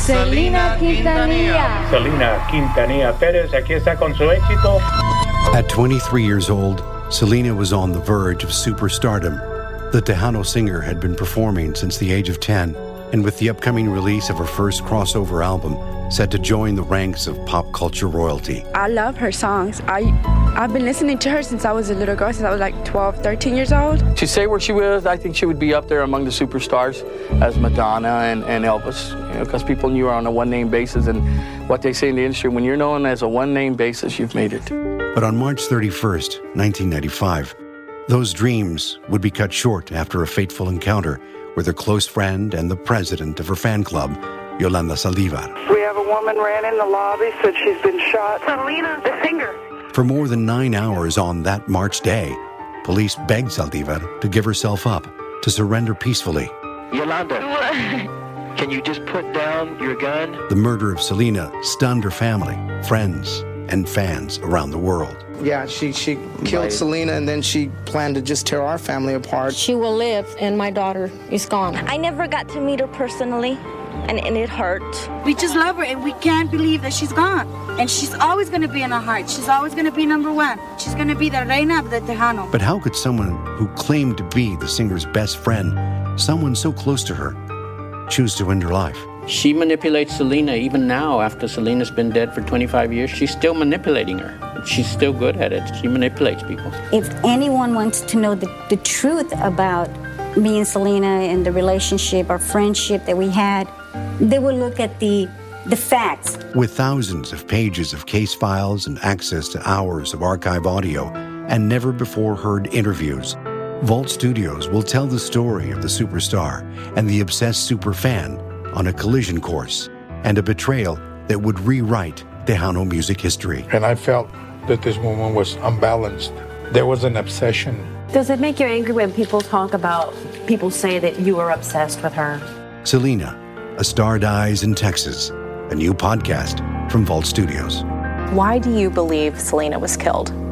Selena Quintanilla. Selena Quintanilla Pérez, aquí está con su éxito. At 23 years old, Selena was on the verge of superstardom. The Tejano singer had been performing since the age of 10, and with the upcoming release of her first crossover album, set to join the ranks of pop culture royalty. I love her songs. I've been listening to her since I was a little girl, since I was like 12, 13 years old. To say where she was, I think she would be up there among the superstars as Madonna and Elvis, because people knew her on a one-name basis, and what they say in the industry, when you're known as a one-name basis, you've made it. But on March 31st, 1995, those dreams would be cut short after a fateful encounter with her close friend and the president of her fan club, Yolanda Saldivar. We have a woman ran in the lobby, said she's been shot. Selena, the singer. For more than 9 hours on that March day, police begged Saldivar to give herself up, to surrender peacefully. Yolanda, can you just put down your gun? The murder of Selena stunned her family, friends, and fans around the world. Yeah, she killed Selena, and then she planned to just tear our family apart. She will live, and my daughter is gone. I never got to meet her personally, and it hurt. We just love her, and we can't believe that she's gone. And she's always going to be in our hearts. She's always going to be number one. She's going to be the reina de Tejano. But how could someone who claimed to be the singer's best friend, someone so close to her, choose to end her life? She manipulates Selena even now after Selena's been dead for 25 years. She's still manipulating her. She's still good at it. She manipulates people. If anyone wants to know the truth about me and Selena and the relationship, our friendship that we had, they will look at the facts. With thousands of pages of case files and access to hours of archive audio and never-before-heard interviews, Vault Studios will tell the story of the superstar and the obsessed superfan on a collision course and a betrayal that would rewrite Tejano music history. And I felt that this woman was unbalanced. There was an obsession. Does it make you angry when people say that you are obsessed with her? Selena, A Star Dies in Texas, a new podcast from Vault Studios. Why do you believe Selena was killed?